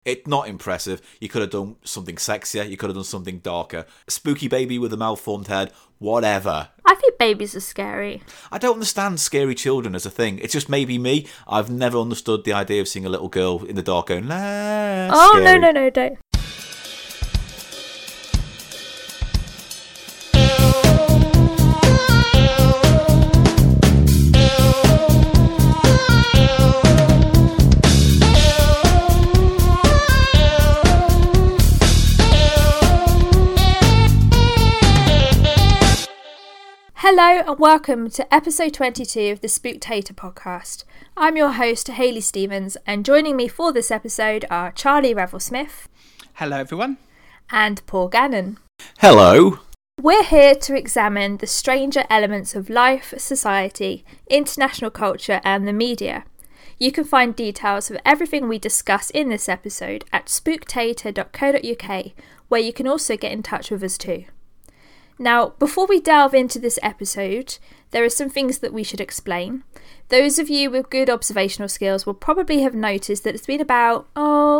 It's not impressive. You could have done something sexier. You could have done something darker. A spooky baby with a malformed head. Whatever. I think babies are scary. I don't understand scary children as a thing. It's just maybe me. I've never understood the idea of seeing a little girl in the dark going, nah, Oh, scary. no, don't. Hello and welcome to episode 22 of the Spooktator podcast. I'm your host, Hayley Stevens, and joining me for this episode are Charlie Revel-Smith. Hello, everyone. And Paul Gannon. Hello. We're here to examine the stranger elements of life, society, international culture, and the media. You can find details of everything we discuss in this episode at spooktator.co.uk, where you can also get in touch with us too. Now, before we delve into this episode, there are some things that we should explain. Those of you with good observational skills will probably have noticed that it's been about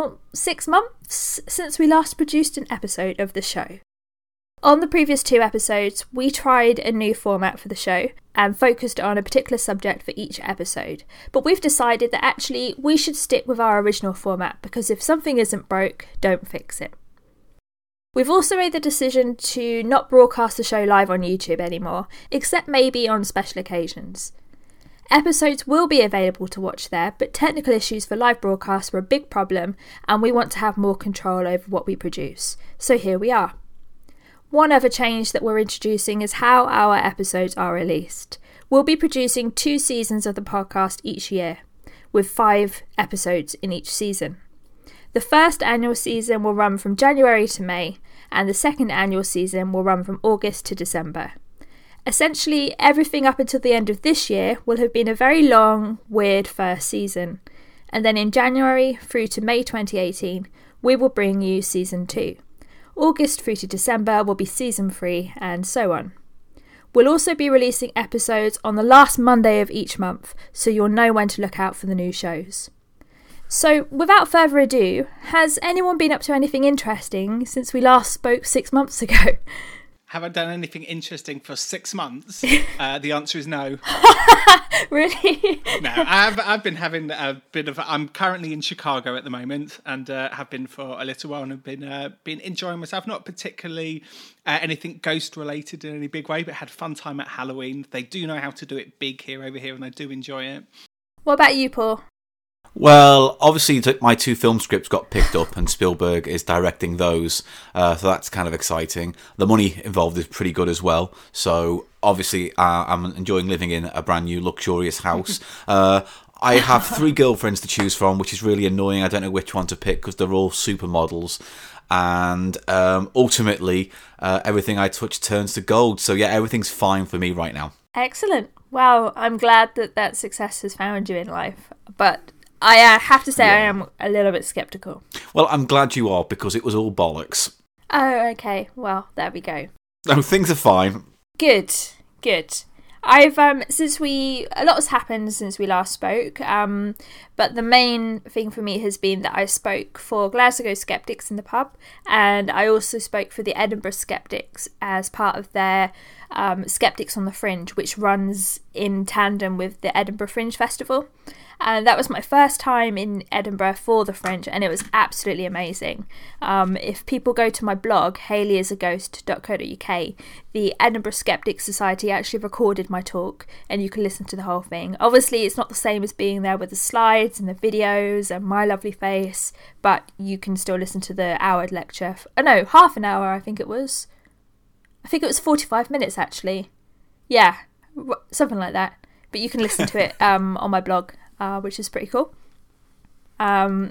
6 months since we last produced an episode of the show. On the previous 2 episodes, we tried a new format for the show and focused on a particular subject for each episode. But we've decided that actually we should stick with our original format because if something isn't broke, don't fix it. We've also made the decision to not broadcast the show live on YouTube anymore, except maybe on special occasions. Episodes will be available to watch there, but technical issues for live broadcasts were a big problem and we want to have more control over what we produce. So here we are. One other change that we're introducing is how our episodes are released. We'll be producing 2 seasons of the podcast each year, with 5 episodes in each season. The first annual season will run from January to May, and the second annual season will run from August to December. Essentially, everything up until the end of this year will have been a very long, weird first season. And then in January through to May 2018, we will bring you season 2. August through to December will be season 3, and so on. We'll also be releasing episodes on the last Monday of each month, so you'll know when to look out for the new shows. So, without further ado, has anyone been up to anything interesting since we last spoke 6 months ago? Have I done anything interesting for 6 months? The answer is no. Really? No, I've been having a bit of. I'm currently in Chicago at the moment, and have been for a little while, and have been enjoying myself. Not particularly anything ghost related in any big way, but had a fun time at Halloween. They do know how to do it big over here, and I do enjoy it. What about you, Paul? Well, obviously my 2 film scripts got picked up and Spielberg is directing those, so that's kind of exciting. The money involved is pretty good as well, so obviously I'm enjoying living in a brand new luxurious house. I have 3 girlfriends to choose from, which is really annoying. I don't know which one to pick because they're all supermodels. And ultimately, everything I touch turns to gold. So yeah, everything's fine for me right now. Excellent. Well, I'm glad that success has found you in life, but I have to say I am a little bit sceptical. Well, I'm glad you are, because it was all bollocks. Oh, okay. Well, there we go. No, things are fine. Good. I've a lot has happened since we last spoke, but the main thing for me has been that I spoke for Glasgow Skeptics in the pub, and I also spoke for the Edinburgh Skeptics as part of their Skeptics on the Fringe, which runs in tandem with the Edinburgh Fringe Festival. And that was my first time in Edinburgh for the Fringe, and it was absolutely amazing. If people go to my blog, hayleyisaghost.co.uk, the Edinburgh Skeptics Society actually recorded my talk, and you can listen to the whole thing. Obviously, it's not the same as being there with the slides and the videos and my lovely face, but you can still listen to the hour lecture. Half an hour, I think it was. I think it was 45 minutes, actually. Yeah, something like that. But you can listen to it on my blog. Which is pretty cool. I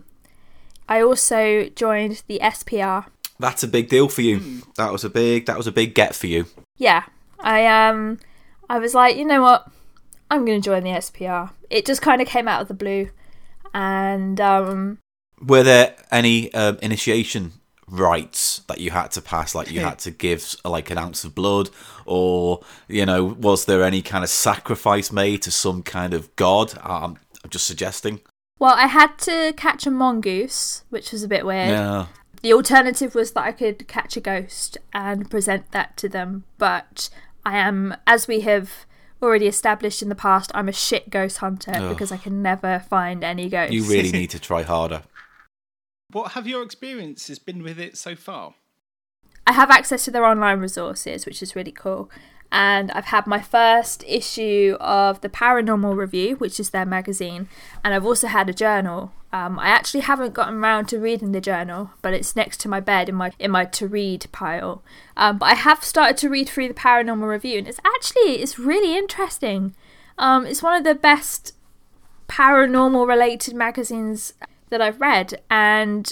also joined the SPR. That's a big deal for you. That was a big get for you. Yeah, I was like, you know what, I'm going to join the SPR. It just kind of came out of the blue, and were there any initiation rites that you had to pass, like you had to give like an ounce of blood, or was there any kind of sacrifice made to some kind of god? I'm just suggesting. Well, I had to catch a mongoose, which was a bit weird. Yeah. The alternative was that I could catch a ghost and present that to them, but I am, as we have already established in the past, I'm a shit ghost hunter because I can never find any ghosts. You really need to try harder. What have your experiences been with it so far? I have access to their online resources, which is really cool. And I've had my first issue of the Paranormal Review, which is their magazine, and I've also had a journal. I actually haven't gotten around to reading the journal, but it's next to my bed in my to read pile. But I have started to read through the Paranormal Review, and it's really interesting. It's one of the best paranormal related magazines that I've read, and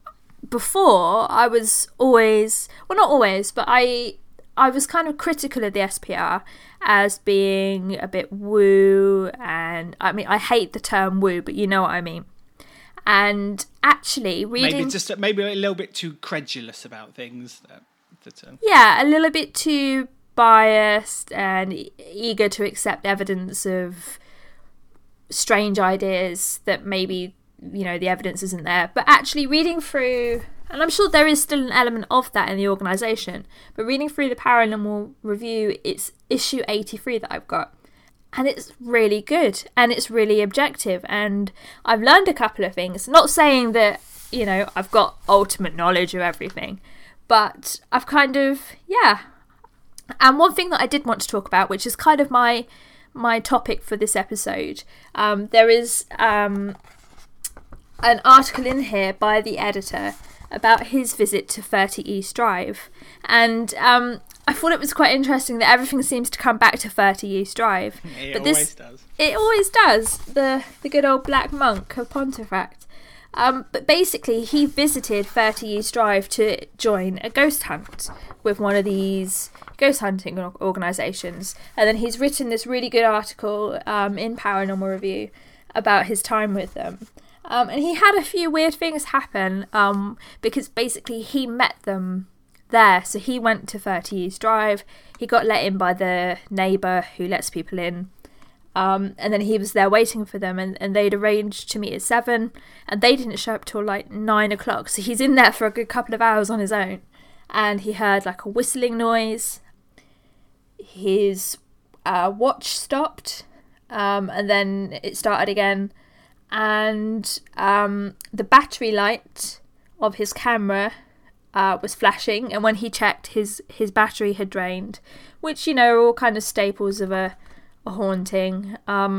before I was always, well, not always, but I was kind of critical of the SPR as being a bit woo, and I mean, I hate the term woo, but you know what I mean. And actually reading... Maybe a little bit too credulous about things. Yeah, a little bit too biased and eager to accept evidence of strange ideas that maybe, you know, the evidence isn't there. But actually reading through... And I'm sure there is still an element of that in the organisation. But reading through the Paranormal Review, it's issue 83 that I've got. And it's really good. And it's really objective. And I've learned a couple of things. Not saying that, you know, I've got ultimate knowledge of everything. But I've kind of, yeah. And one thing that I did want to talk about, which is kind of my topic for this episode. There is an article in here by the editor about his visit to 30 East Drive, and I thought it was quite interesting that everything seems to come back to 30 East Drive. It always does. It always does. The good old Black Monk of Pontefract. But basically, he visited 30 East Drive to join a ghost hunt with one of these ghost hunting organisations, and then he's written this really good article in Paranormal Review about his time with them. And he had a few weird things happen because basically he met them there. So he went to 30 East Drive. He got let in by the neighbour who lets people in. And then he was there waiting for them, and they'd arranged to meet at 7, and they didn't show up till like 9 o'clock. So he's in there for a good couple of hours on his own. And he heard like a whistling noise. His watch stopped, and then it started again. And the battery light of his camera was flashing, and when he checked, his battery had drained, which, you know, are all kind of staples of a haunting.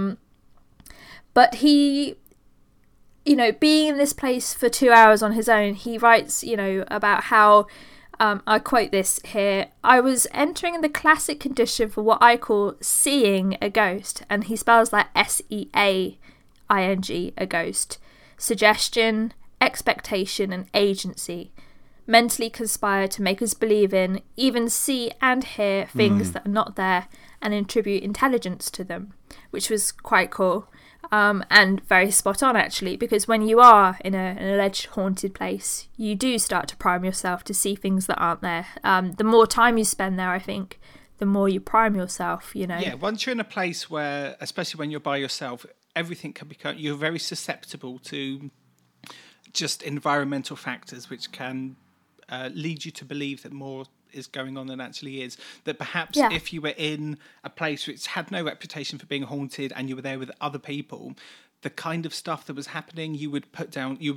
But he, you know, being in this place for 2 hours on his own, he writes, you know, about how, I quote this here, "I was entering the classic condition for what I call seeing a ghost," and he spells that SEAING, a ghost. Suggestion, expectation, and agency mentally conspire to make us believe in, even see and hear things that are not there, and attribute intelligence to them, which was quite cool. And very spot on, actually, because when you are in an alleged haunted place, you do start to prime yourself to see things that aren't there. The more time you spend there, I think, the more you prime yourself, you know. Yeah, once you're in a place where, especially when you're by yourself, everything can become, you're very susceptible to just environmental factors which can lead you to believe that more is going on than actually is. That perhaps if you were in a place which had no reputation for being haunted and you were there with other people, the kind of stuff that was happening you would put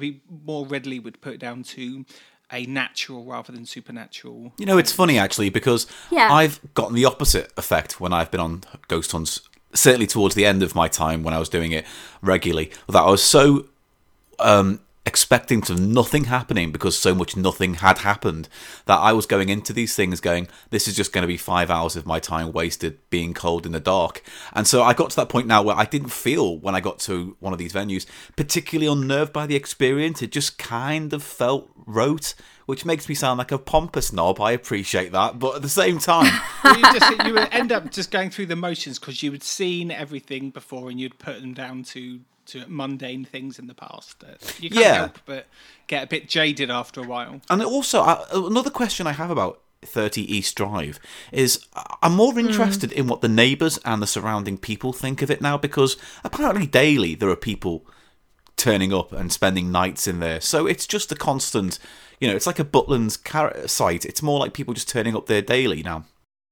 down to a natural rather than supernatural. You know, it's funny actually, because I've gotten the opposite effect when I've been on ghost hunts, certainly towards the end of my time when I was doing it regularly, that I was so expecting to nothing happening because so much nothing had happened that I was going into these things going, this is just going to be 5 hours of my time wasted being cold in the dark. And so I got to that point now where I didn't feel, when I got to one of these venues, particularly unnerved by the experience. It just kind of felt rote, which makes me sound like a pompous knob. I appreciate that, but at the same time, you would end up just going through the motions because you had seen everything before and you'd put them down to mundane things in the past. You can't help but get a bit jaded after a while. And also, another question I have about 30 East Drive is, I'm more interested in what the neighbours and the surrounding people think of it now, because apparently daily there are people turning up and spending nights in there. So it's just a constant, it's like a Butland's site. It's more like people just turning up there daily now.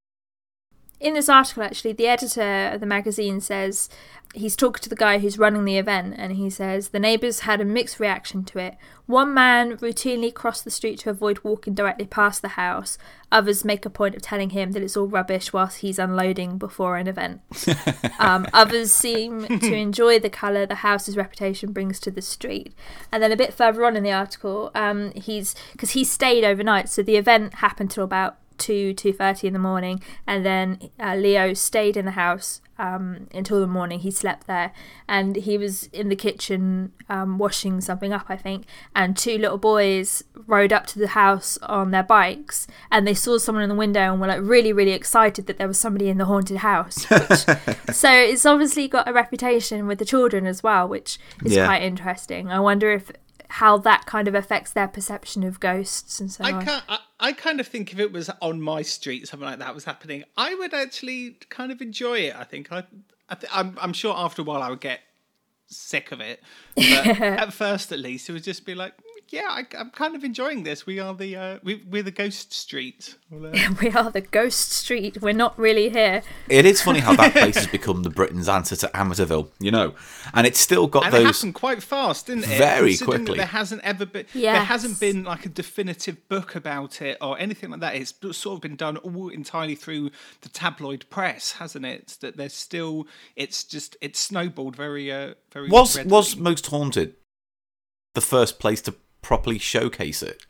In this article, actually, the editor of the magazine says he's talking to the guy who's running the event, and he says the neighbours had a mixed reaction to it. One man routinely crossed the street to avoid walking directly past the house. Others make a point of telling him that it's all rubbish whilst he's unloading before an event. Others seem to enjoy the colour the house's reputation brings to the street. And then a bit further on in the article, because he stayed overnight, so the event happened till about 2:30 in the morning, and then Leo stayed in the house until the morning. He slept there, and he was in the kitchen washing something up, I think, and two little boys rode up to the house on their bikes, and they saw someone in the window and were like really, really excited that there was somebody in the haunted house. So it's obviously got a reputation with the children as well, which is quite interesting. I wonder how that kind of affects their perception of ghosts and so on. I kind of think if it was on my street, something like that was happening, I would actually kind of enjoy it. I think I'm sure after a while I would get sick of it, but at first, at least, it would just be like, yeah, I'm kind of enjoying this. We are we're the ghost street. We are the ghost street. We're not really here. It is funny how that place has become the Britain's answer to Amityville, and it's still got and those. It happened quite fast, didn't it? Very quickly. There hasn't ever been. Yes. There hasn't been like a definitive book about it or anything like that. It's sort of been done all entirely through the tabloid press, hasn't it? That there's still. It's snowballed very. Was readily. Most Haunted the first place to properly showcase it?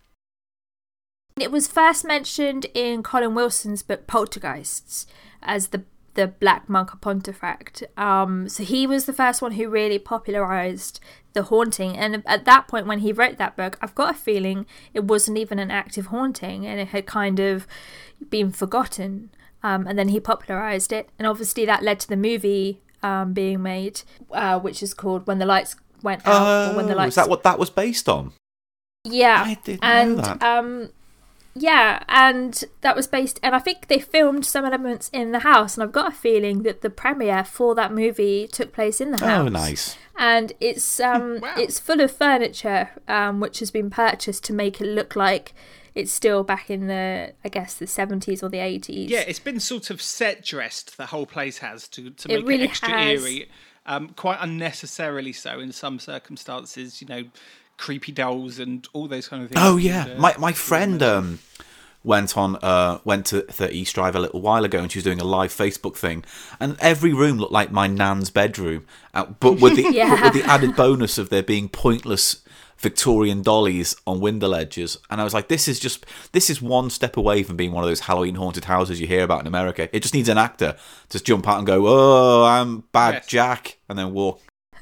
It was first mentioned in Colin Wilson's book Poltergeists as the Black Monk of Pontefract. So he was the first one who really popularised the haunting, and at that point when he wrote that book, I've got a feeling it wasn't even an active haunting and it had kind of been forgotten, and then he popularised it, and obviously that led to the movie being made, which is called When the Lights Went Out. Or When the Lights... Is that what that was based on? Yeah, I didn't know that. Yeah, and that was based, and I think they filmed some elements in the house, and I've got a feeling that the premiere for that movie took place in the house. Oh, nice. And it's Wow. it's full of furniture, which has been purchased to make it look like it's still back in the 70s or the 80s. Yeah, it's been sort of set dressed, the whole place has, to make it really extra has. eerie. Quite unnecessarily so in some circumstances, creepy dolls and all those kind of things. Oh yeah, And, my friend went to the East Drive a little while ago, and she was doing a live Facebook thing, and every room looked like my nan's bedroom, but with the but with the added bonus of there being pointless Victorian dollies on window ledges. And I was like, this is one step away from being one of those Halloween haunted houses you hear about in America. It just needs an actor to jump out and go, "Oh, I'm Bad Jack," and then walk.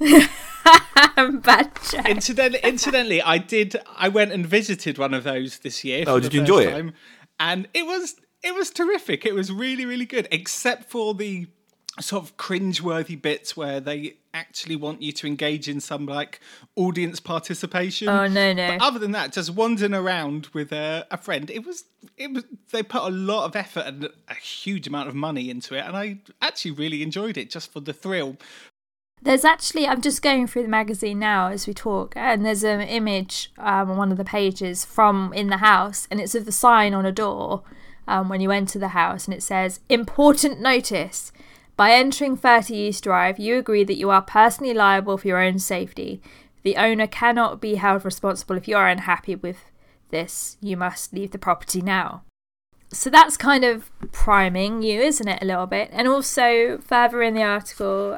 Bad Jack. Incidentally, I went and visited one of those this year. Oh, did you enjoy it? And it was terrific. It was really, really good, except for the sort of cringe-worthy bits where they actually want you to engage in some like audience participation. Oh no! But other than that, just wandering around with a friend, it was. They put a lot of effort and a huge amount of money into it, and I actually really enjoyed it just for the thrill. There's actually, I'm just going through the magazine now as we talk, and there's an image on one of the pages from in the house, and it's of the sign on a door when you enter the house, and it says, "Important notice. By entering 30 East Drive, you agree that you are personally liable for your own safety. The owner cannot be held responsible if you are unhappy with this. You must leave the property now." So that's kind of priming you, isn't it, a little bit? And also, further in the article,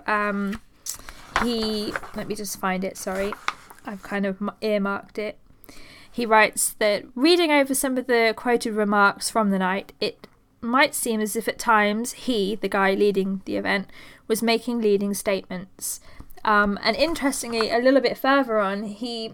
let me just find it, sorry. I've kind of earmarked it. He writes that reading over some of the quoted remarks from the night, it might seem as if at times he, the guy leading the event, was making leading statements. And interestingly, a little bit further on, he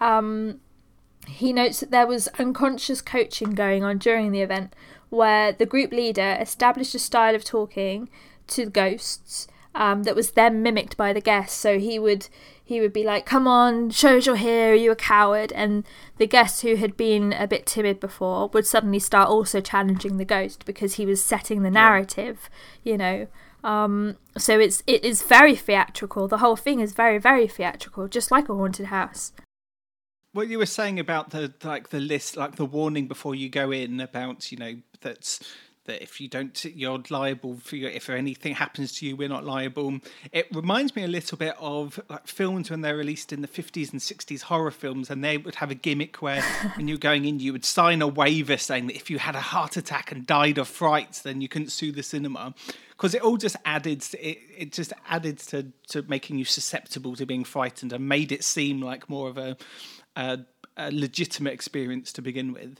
notes that there was unconscious coaching going on during the event, where the group leader established a style of talking to the ghosts that was then mimicked by the guests. So he would be like, "Come on, show us you're here, are you a coward?" And the guests who had been a bit timid before would suddenly start also challenging the ghost because he was setting the narrative, So it is very theatrical. The whole thing is very, very theatrical, just like a haunted house. What you were saying about the list, like the warning before you go in about, that if you don't, you're liable for if anything happens to you, we're not liable. It reminds me a little bit of like films when they're released in the 50s and 60s, horror films, and they would have a gimmick where when you're going in, you would sign a waiver saying that if you had a heart attack and died of fright, then you couldn't sue the cinema. Because it all just added, it just added to making you susceptible to being frightened and made it seem like more of a legitimate experience to begin with.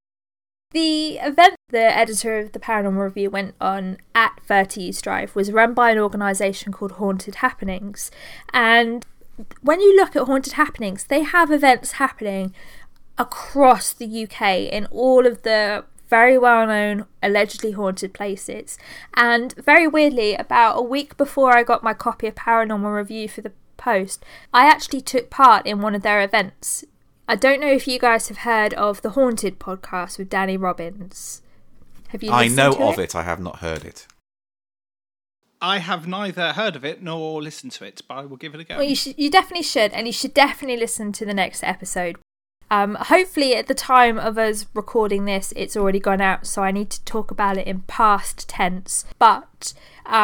The event the editor of the Paranormal Review went on at 30 East Drive was run by an organisation called Haunted Happenings. And when you look at Haunted Happenings, they have events happening across the UK in all of the very well-known, allegedly haunted places. And very weirdly, about a week before I got my copy of Paranormal Review for the post, I actually took part in one of their events. I don't know if you guys have heard of the Haunted podcast with Danny Robbins. Have you listened to it? I know of it, I have not heard it. I have neither heard of it nor listened to it, but I will give it a go. Well, you definitely should, and you should definitely listen to the next episode. Hopefully at the time of us recording this, it's already gone out, so I need to talk about it in past tense. But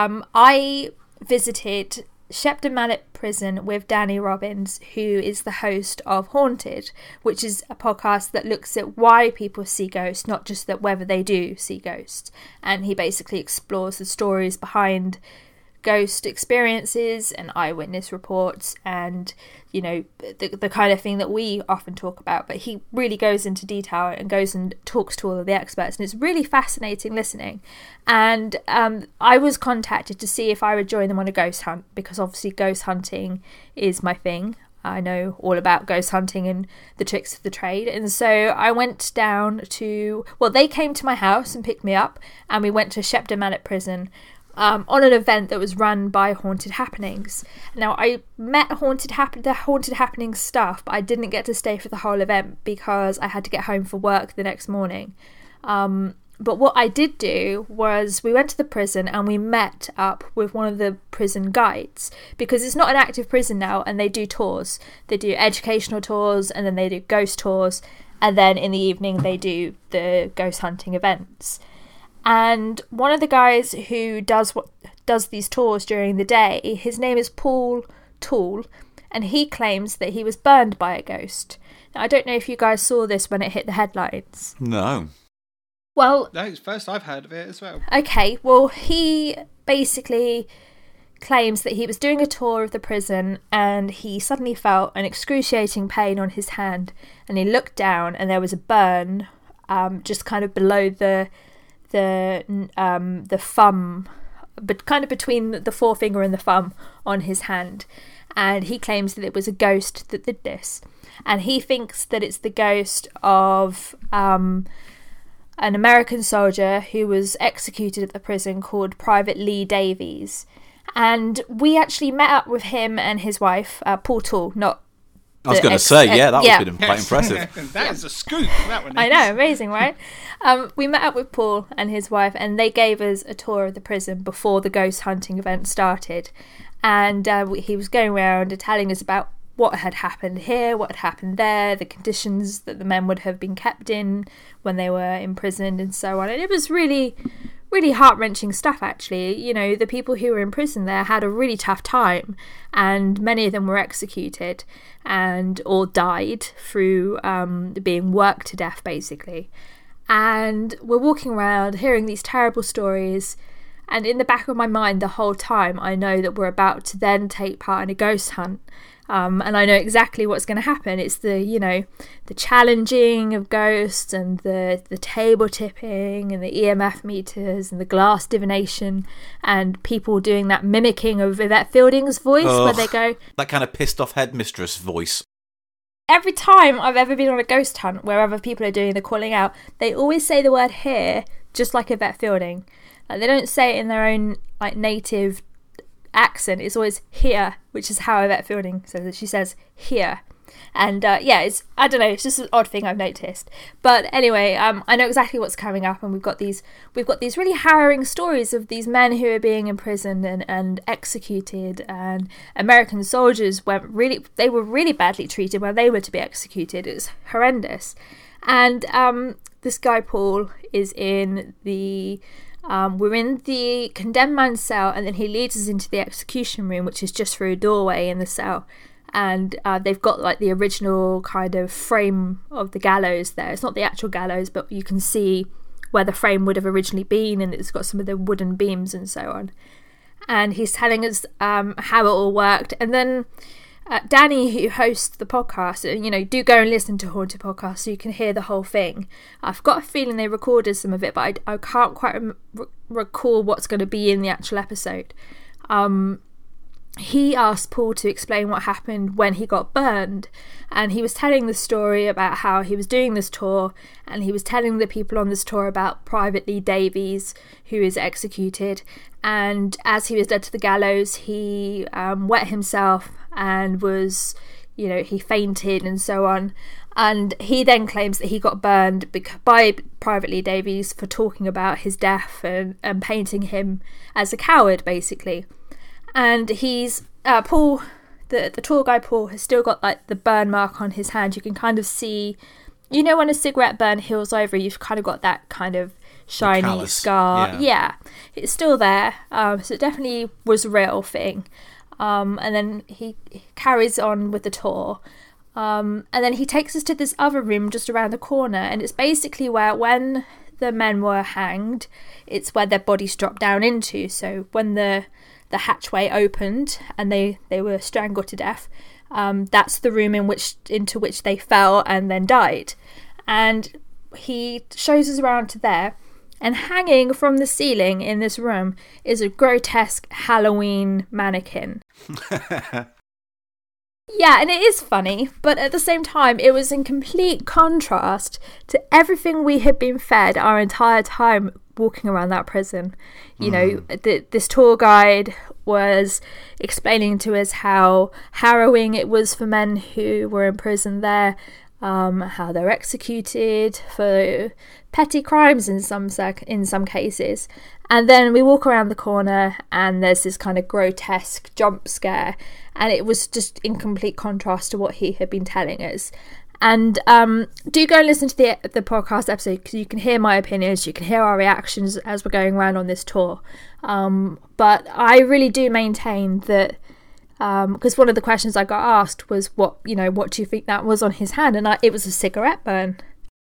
I visited Shepton Mallet Prison with Danny Robbins, who is the host of Haunted, which is a podcast that looks at why people see ghosts, not just that whether they do see ghosts. And he basically explores the stories behind ghost experiences and eyewitness reports and, you know, the kind of thing that we often talk about. But he really goes into detail and goes and talks to all of the experts, and it's really fascinating listening. And I was contacted to see if I would join them on a ghost hunt, because obviously ghost hunting is my thing. I know all about ghost hunting and the tricks of the trade. And so I went down to, well, they came to my house and picked me up, and we went to Shepton Mallet Prison on an event that was run by Haunted Happenings. Now, I met the Haunted Happenings staff, but I didn't get to stay for the whole event because I had to get home for work the next morning. But what I did do was we went to the prison and we met up with one of the prison guides, because it's not an active prison now, and they do tours. They do educational tours, and then they do ghost tours, and then in the evening they do the ghost hunting events. And one of the guys who does these tours during the day, his name is Paul Toole, and he claims that he was burned by a ghost. Now, I don't know if you guys saw this when it hit the headlines. No. Well, no, it's first I've heard of it as well. Okay, well, he basically claims that he was doing a tour of the prison and he suddenly felt an excruciating pain on his hand, and he looked down and there was a burn just kind of below the thumb, but kind of between the forefinger and the thumb on his hand. And he claims that it was a ghost that did this, and he thinks that it's the ghost of an American soldier who was executed at the prison called Private Lee Davies. And we actually met up with him and his wife, Paul Toole, not I was going to say, that would be quite impressive. That is a scoop, that one is. I know, amazing, right? We met up with Paul and his wife, and they gave us a tour of the prison before the ghost hunting event started. And he was going around and telling us about what had happened here, what had happened there, the conditions that the men would have been kept in when they were imprisoned and so on. And it was really, really heart-wrenching stuff, actually. You know, the people who were in prison there had a really tough time, and many of them were executed and or died through being worked to death, basically. And we're walking around hearing these terrible stories, and in the back of my mind the whole time I know that we're about to then take part in a ghost hunt. And I know exactly what's going to happen. It's the challenging of ghosts and the table tipping and the EMF meters and the glass divination and people doing that mimicking of Yvette Fielding's voice where they go... That kind of pissed off headmistress voice. Every time I've ever been on a ghost hunt where other people are doing the calling out, they always say the word here, just like Yvette Fielding. Like, they don't say it in their own native accent. It's always here, which is how Yvette Fielding says it. She says here. And I don't know, it's just an odd thing I've noticed. But anyway, I know exactly what's coming up, and we've got these really harrowing stories of these men who are being imprisoned and executed, and American soldiers were really badly treated when they were to be executed. It was horrendous. And this guy Paul is in the we're in the condemned man's cell, and then he leads us into the execution room, which is just through a doorway in the cell. And they've got like the original kind of frame of the gallows there. It's not the actual gallows, but you can see where the frame would have originally been, and it's got some of the wooden beams and so on. And he's telling us how it all worked. And then Danny, who hosts the podcast, do go and listen to Haunted Podcast so you can hear the whole thing. I've got a feeling they recorded some of it, but I can't quite recall what's going to be in the actual episode. He asked Paul to explain what happened when he got burned, and he was telling the story about how he was doing this tour, and he was telling the people on this tour about Private Lee Davies, who is executed. And as he was led to the gallows, he wet himself and was, he fainted and so on. And he then claims that he got burned by Private Lee Davies for talking about his death and painting him as a coward, basically. And he's Paul, the tour guide Paul, has still got like the burn mark on his hand. You can kind of see, when a cigarette burn heals over, you've kind of got that kind of shiny scar. Yeah, it's still there. So it definitely was a real thing. And then he carries on with the tour. And then he takes us to this other room just around the corner, and it's basically where, when the men were hanged, it's where their bodies dropped down into. So when the hatchway opened and they were strangled to death, that's the room into which they fell and then died. And he shows us around to there, and hanging from the ceiling in this room is a grotesque Halloween mannequin. Yeah, and it is funny, but at the same time, it was in complete contrast to everything we had been fed our entire time walking around that prison. This tour guide was explaining to us how harrowing it was for men who were in prison there, how they're executed for petty crimes in some cases. And then we walk around the corner and there's this kind of grotesque jump scare, and it was just in complete contrast to what he had been telling us. And do go and listen to the podcast episode, because you can hear my opinions, you can hear our reactions as we're going around on this tour. But I really do maintain that, because one of the questions I got asked was, what do you think that was on his hand? And it was a cigarette burn.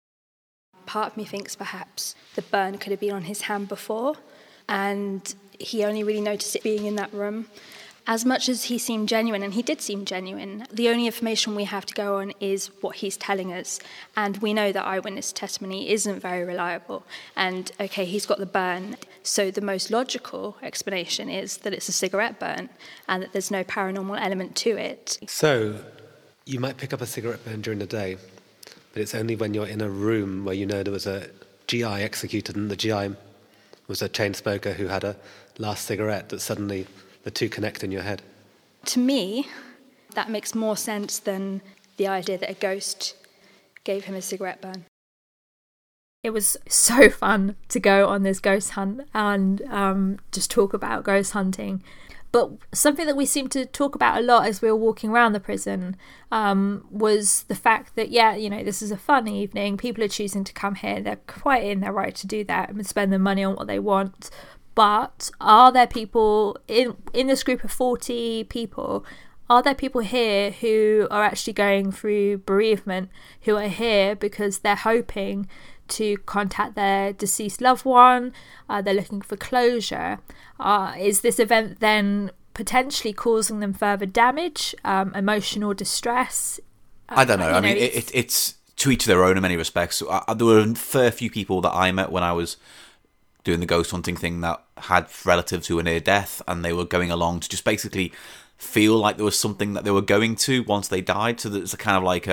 Part of me thinks perhaps the burn could have been on his hand before, and he only really noticed it being in that room. As much as he seemed genuine, and he did seem genuine, the only information we have to go on is what he's telling us. And we know that eyewitness testimony isn't very reliable. And, okay, he's got the burn. So the most logical explanation is that it's a cigarette burn and that there's no paranormal element to it. So you might pick up a cigarette burn during the day, but it's only when you're in a room where there was a GI executed and the GI was a chain smoker who had a last cigarette that suddenly the two connect in your head. To me, that makes more sense than the idea that a ghost gave him a cigarette burn. It was so fun to go on this ghost hunt and just talk about ghost hunting. But something that we seemed to talk about a lot as we were walking around the prison was the fact that, this is a fun evening. People are choosing to come here. They're quite in their right to do that and spend their money on what they want. But are there people in this group of 40 people, are there people here who are actually going through bereavement, who are here because they're hoping to contact their deceased loved one? They're looking for closure. Is this event then potentially causing them further damage, emotional distress? I don't know. It's to each their own in many respects. There were a fair few people that I met when I was doing the ghost hunting thing that had relatives who were near death, and they were going along to just basically feel like there was something that they were going to once they died. So it's a kind of like,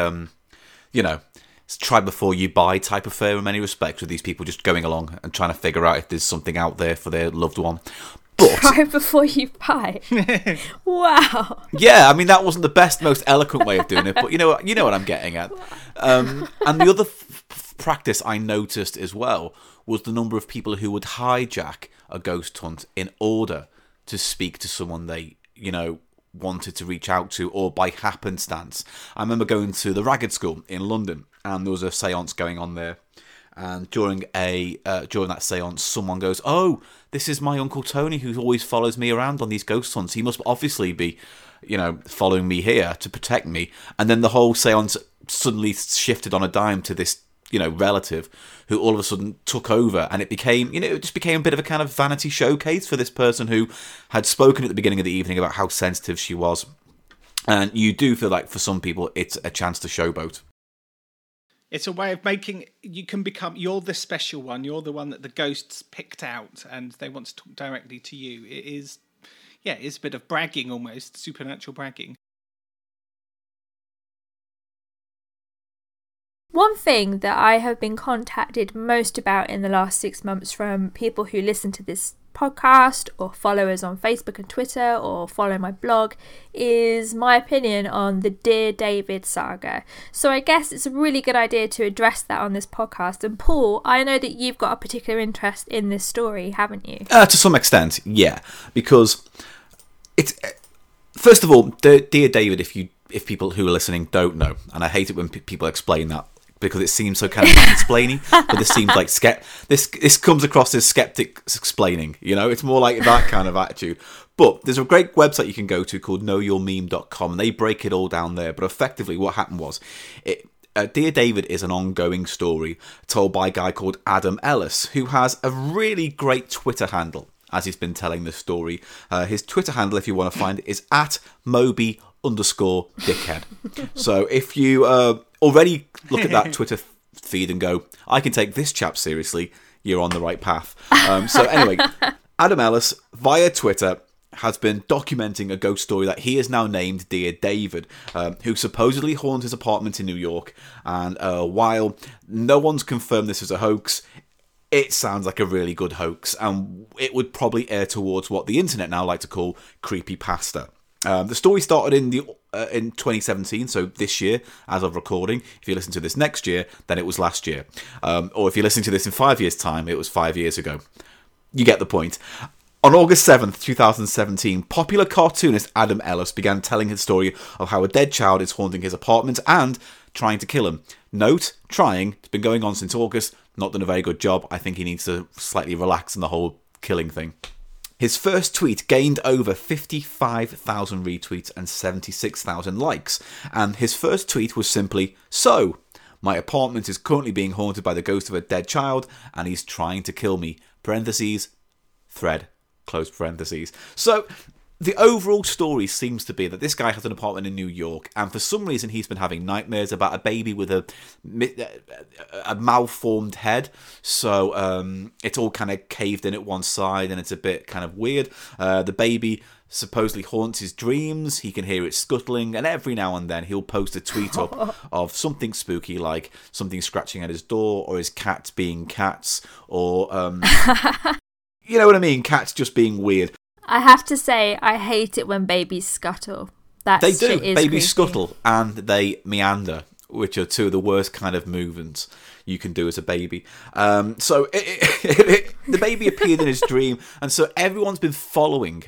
it's try before you buy type affair in many respects, with these people just going along and trying to figure out if there's something out there for their loved one. But try before you buy. Wow. yeah, I mean that wasn't the best, most eloquent way of doing it, but you know what I'm getting at. And the other practice I noticed as well was the number of people who would hijack a ghost hunt in order to speak to someone they, wanted to reach out to, or by happenstance. I remember going to the Ragged School in London, and there was a séance going on there. And during that séance, someone goes, "Oh, this is my Uncle Tony, who always follows me around on these ghost hunts. He must obviously be, following me here to protect me." And then the whole séance suddenly shifted on a dime to this, relative who all of a sudden took over, and it became, it just became a bit of a kind of vanity showcase for this person who had spoken at the beginning of the evening about how sensitive she was. And you do feel like for some people it's a chance to showboat. It's a way of making, you're the special one. You're the one that the ghosts picked out and they want to talk directly to you. It's a bit of bragging almost, supernatural bragging. One thing that I have been contacted most about in the last 6 months from people who listen to this podcast or follow us on Facebook and Twitter or follow my blog is my opinion on the Dear David saga. So I guess it's a really good idea to address that on this podcast. And Paul, I know that you've got a particular interest in this story, haven't you? To some extent, yeah, because it's first of all, Dear David. If people who are listening don't know, and I hate it when people explain that, because it seems so kind of explaining, but this seems like this comes across as skeptics explaining, it's more like that kind of attitude. But there's a great website you can go to called knowyourmeme.com, and they break it all down there. But effectively what happened was, Dear David is an ongoing story told by a guy called Adam Ellis, who has a really great Twitter handle as he's been telling the story. His Twitter handle, if you want to find it, is @Moby_dickhead. So if you already look at that Twitter feed and go, I can take this chap seriously, you're on the right path. So anyway, Adam Ellis, via Twitter, has been documenting a ghost story that he has now named Dear David, who supposedly haunts his apartment in New York. And while no one's confirmed this as a hoax, it sounds like a really good hoax, and it would probably err towards what the internet now like to call creepypasta. The story started in 2017, so this year, as of recording. If you listen to this next year, then it was last year. Or if you're listening to this in 5 years' time, it was 5 years ago. You get the point. On August 7th, 2017, popular cartoonist Adam Ellis began telling his story of how a dead child is haunting his apartment and trying to kill him. Note, trying. It's been going on since August. Not done a very good job. I think he needs to slightly relax on the whole killing thing. His first tweet gained over 55,000 retweets and 76,000 likes. And his first tweet was simply, "So, my apartment is currently being haunted by the ghost of a dead child, and he's trying to kill me. Parentheses, thread, close parentheses." So, the overall story seems to be that this guy has an apartment in New York, and for some reason he's been having nightmares about a baby with a malformed head. So it's all kind of caved in at one side, and it's a bit kind of weird. The baby supposedly haunts his dreams. He can hear it scuttling, and every now and then he'll post a tweet up of something spooky, like something scratching at his door, or his cats being cats, or you know what I mean, cats just being weird. I have to say, I hate it when babies scuttle. They do. Babies creepy. Scuttle and they meander, which are two of the worst kind of movements you can do as a baby. So the baby appeared in his dream, and so everyone's been following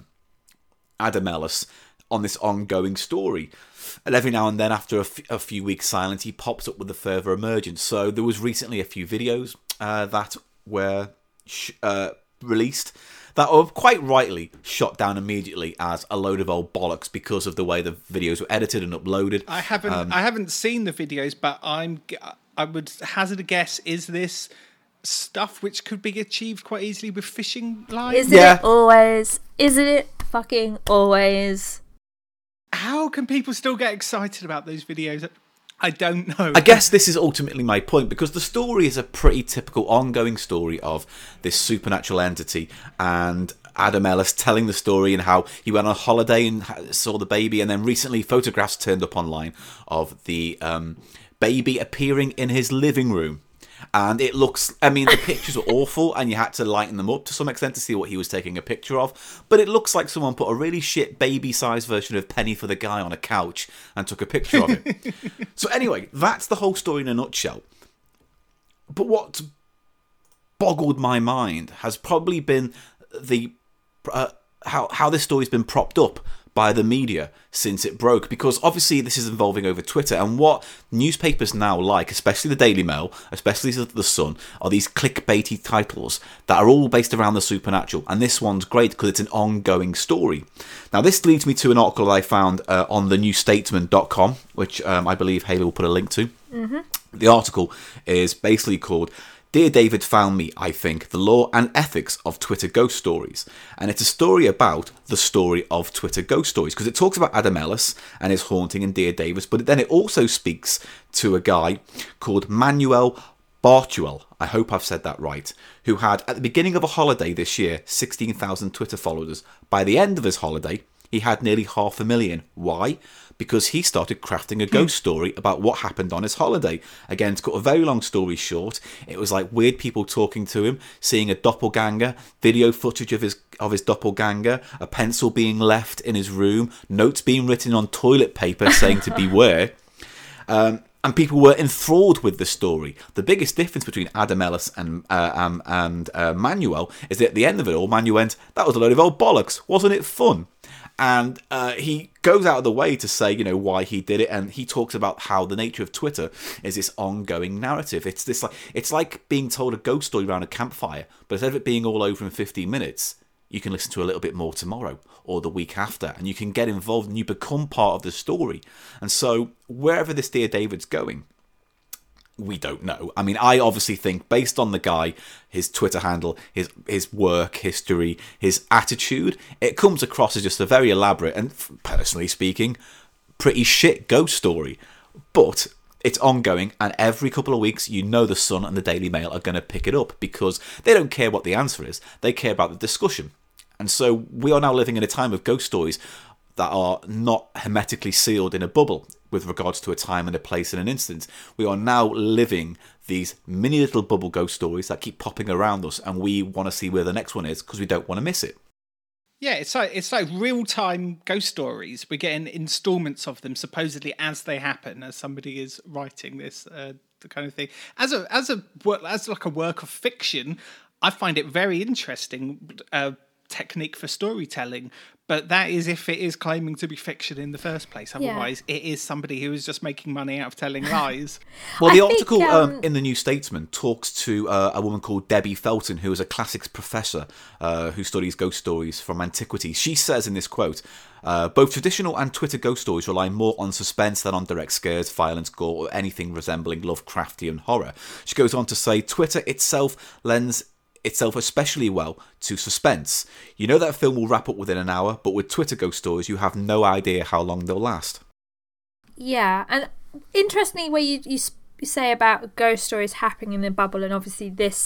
Adam Ellis on this ongoing story. And every now and then, after a few weeks silence, he pops up with a further emergence. So there was recently a few videos that were released that were quite rightly shot down immediately as a load of old bollocks because of the way the videos were edited and uploaded. I haven't seen the videos, but I would hazard a guess: is this stuff which could be achieved quite easily with fishing lines? Isn't it always? Isn't it fucking always? How can people still get excited about those videos? I don't know. I guess this is ultimately my point, because the story is a pretty typical ongoing story of this supernatural entity and Adam Ellis telling the story and how he went on holiday and saw the baby, and then recently photographs turned up online of the baby appearing in his living room. And it looks, I mean, the pictures are awful, and you had to lighten them up to some extent to see what he was taking a picture of. But it looks like someone put a really shit baby-sized version of Penny for the Guy on a couch and took a picture of it. So anyway, that's the whole story in a nutshell. But what boggled my mind has probably been the how this story's been propped up by the media since it broke, because obviously this is involving over Twitter, and what newspapers now like, especially the Daily Mail, especially the Sun, are these clickbaity titles that are all based around the supernatural, and this one's great because it's an ongoing story. Now this leads me to an article that I found on thenewstatesman.com, which I believe Hayley will put a link to. Mm-hmm. The article is basically called Dear David Found Me, I Think, The Law and Ethics of Twitter Ghost Stories. And it's a story about the story of Twitter ghost stories, because it talks about Adam Ellis and his haunting in Dear David, but then it also speaks to a guy called Manuel Bartuel, I hope I've said that right, who had, at the beginning of a holiday this year, 16,000 Twitter followers. By the end of his holiday, he had nearly 500,000. Why? Because he started crafting a ghost story about what happened on his holiday. Again, to cut a very long story short, it was like weird people talking to him, seeing a doppelganger, video footage of his doppelganger, a pencil being left in his room, notes being written on toilet paper saying to beware. And people were enthralled with the story. The biggest difference between Adam Ellis and Manuel is that at the end of it all, Manuel went, "That was a load of old bollocks. Wasn't it fun?" And he goes out of the way to say, you know, why he did it, and he talks about how the nature of Twitter is this ongoing narrative. It's like being told a ghost story around a campfire, but instead of it being all over in 15 minutes, you can listen to a little bit more tomorrow or the week after, and you can get involved and you become part of the story. And so wherever this Dear David's going, we don't know. I mean, I obviously think, based on the guy, his Twitter handle, his work history, his attitude, it comes across as just a very elaborate and, personally speaking, pretty shit ghost story. But it's ongoing, and every couple of weeks, you know, the Sun and the Daily Mail are going to pick it up, because they don't care what the answer is. They care about the discussion. And so we are now living in a time of ghost stories that are not hermetically sealed in a bubble with regards to a time and a place and an instant. We are now living these mini little bubble ghost stories that keep popping around us, and we want to see where the next one is because we don't want to miss it. Yeah, it's like real-time ghost stories. We're getting installments of them supposedly as they happen, as somebody is writing this the kind of thing. As like a work of fiction, I find it very interesting technique for storytelling. But that is if it is claiming to be fiction in the first place. Otherwise, it is somebody who is just making money out of telling lies. Well, the article in the New Statesman talks to a woman called Debbie Felton, who is a classics professor who studies ghost stories from antiquity. She says in this quote, both traditional and Twitter ghost stories rely more on suspense than on direct scares, violence, gore, or anything resembling Lovecraftian horror. She goes on to say, Twitter itself lends itself especially well to suspense. You know that a film will wrap up within an hour, but with Twitter ghost stories, you have no idea how long they'll last. Yeah, and interestingly, where you say about ghost stories happening in the bubble, and obviously this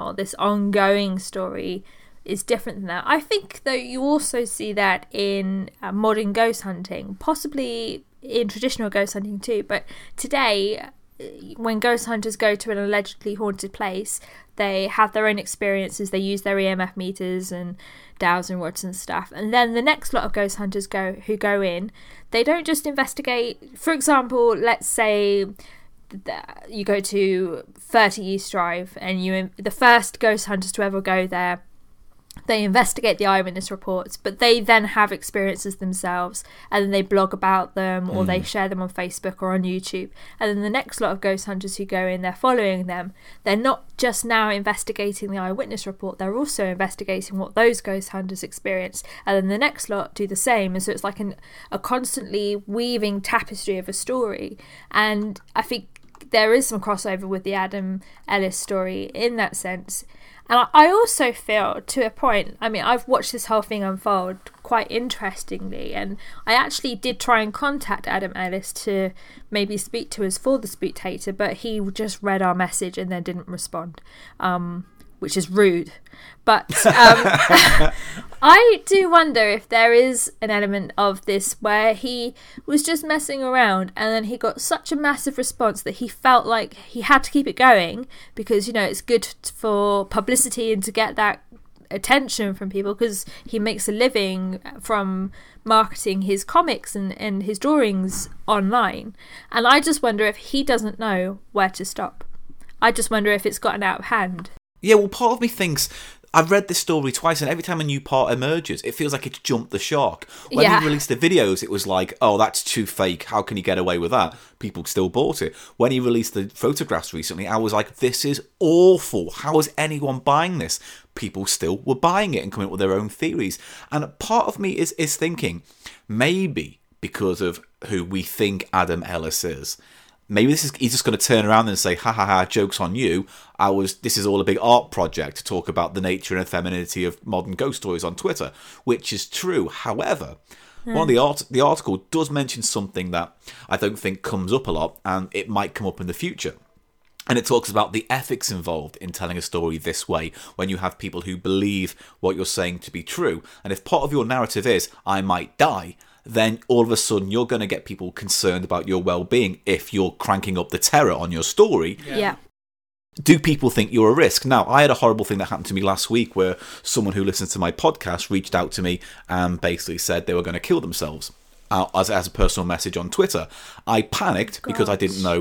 ongoing story is different than that. I think, though, you also see that in modern ghost hunting, possibly in traditional ghost hunting too, but today, when ghost hunters go to an allegedly haunted place, they have their own experiences, they use their EMF meters and dowsing rods and stuff, and then the next lot of ghost hunters who go in, they don't just investigate. For example, let's say you go to 30 East Drive, and the first ghost hunters to ever go there, they investigate the eyewitness reports, but they then have experiences themselves, and then they blog about them, or they share them on Facebook or on YouTube. And then the next lot of ghost hunters who go in, they're following them. They're not just now investigating the eyewitness report, they're also investigating what those ghost hunters experienced. And then the next lot do the same. And so it's like a constantly weaving tapestry of a story. And I think there is some crossover with the Adam Ellis story in that sense. And I also feel, to a point, I mean, I've watched this whole thing unfold quite interestingly, and I actually did try and contact Adam Ellis to maybe speak to us for the Spooktator, but he just read our message and then didn't respond. which is rude. But I do wonder if there is an element of this where he was just messing around and then he got such a massive response that he felt like he had to keep it going because, you know, it's good for publicity and to get that attention from people because he makes a living from marketing his comics and his drawings online. And I just wonder if he doesn't know where to stop. I just wonder if it's gotten out of hand. Yeah, well, part of me thinks I've read this story twice, and every time a new part emerges, it feels like it's jumped the shark. When he released the videos, it was like, oh, that's too fake. How can you get away with that? People still bought it. When he released the photographs recently, I was like, this is awful. How is anyone buying this? People still were buying it and coming up with their own theories. And part of me is thinking, maybe because of who we think Adam Ellis is, maybe he's just going to turn around and say, ha ha ha, joke's on you. This is all a big art project to talk about the nature and femininity of modern ghost stories on Twitter, which is true. However, one of the article does mention something that I don't think comes up a lot, and it might come up in the future. And it talks about the ethics involved in telling a story this way, when you have people who believe what you're saying to be true. And if part of your narrative is, I might die, then all of a sudden you're going to get people concerned about your well-being if you're cranking up the terror on your story. Yeah. Do people think you're a risk? Now, I had a horrible thing that happened to me last week where someone who listens to my podcast reached out to me and basically said they were going to kill themselves as a personal message on Twitter. I panicked because I didn't know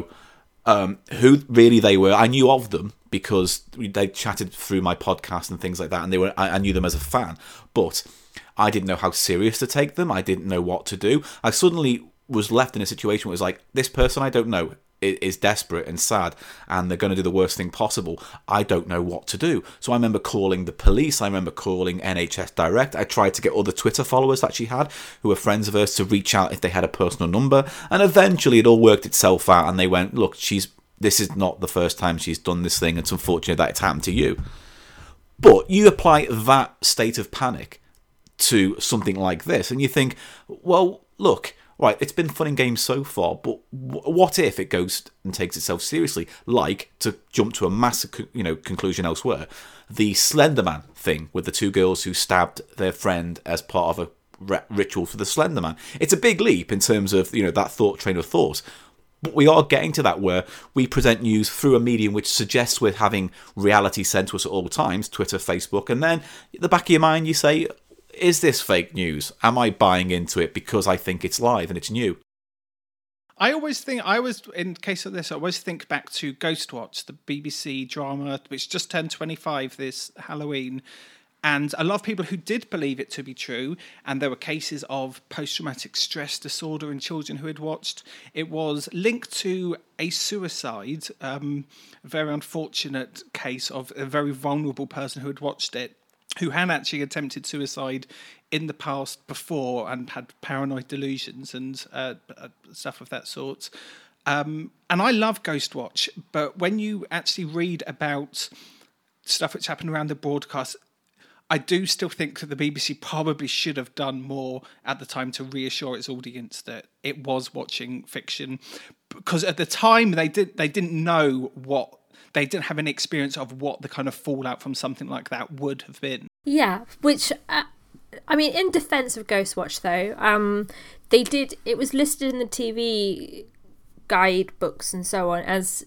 who really they were. I knew of them because they chatted through my podcast and things like that, and I knew them as a fan, but I didn't know how serious to take them. I didn't know what to do. I suddenly was left in a situation where it was like, this person I don't know is desperate and sad, and they're going to do the worst thing possible. I don't know what to do. So I remember calling the police. I remember calling NHS Direct. I tried to get other Twitter followers that she had, who were friends of hers, to reach out if they had a personal number. And eventually it all worked itself out, and they went, look, this is not the first time she's done this thing. It's unfortunate that it's happened to you. But you apply that state of panic to something like this, and you think, well, look, right, it's been fun and games so far, but what if it goes and takes itself seriously? Like, to jump to a massive, conclusion elsewhere, the Slender Man thing with the two girls who stabbed their friend as part of a ritual for the Slender Man. It's a big leap in terms of, that train of thought. But we are getting to that where we present news through a medium which suggests we're having reality sent to us at all times, Twitter, Facebook, and then at the back of your mind you say, is this fake news? Am I buying into it because I think it's live and it's new? In case of this, I always think back to Ghostwatch, the BBC drama, which just turned 25 this Halloween. And a lot of people who did believe it to be true, and there were cases of post-traumatic stress disorder in children who had watched, it was linked to a suicide, a very unfortunate case of a very vulnerable person who had watched it, who had actually attempted suicide in the past before and had paranoid delusions and stuff of that sort. And I love Ghostwatch, but when you actually read about stuff which happened around the broadcast, I do still think that the BBC probably should have done more at the time to reassure its audience that it was watching fiction, because at the time they didn't know what. They didn't have any experience of what the kind of fallout from something like that would have been. Yeah, which, in defence of Ghostwatch, though, it was listed in the TV guide books and so on as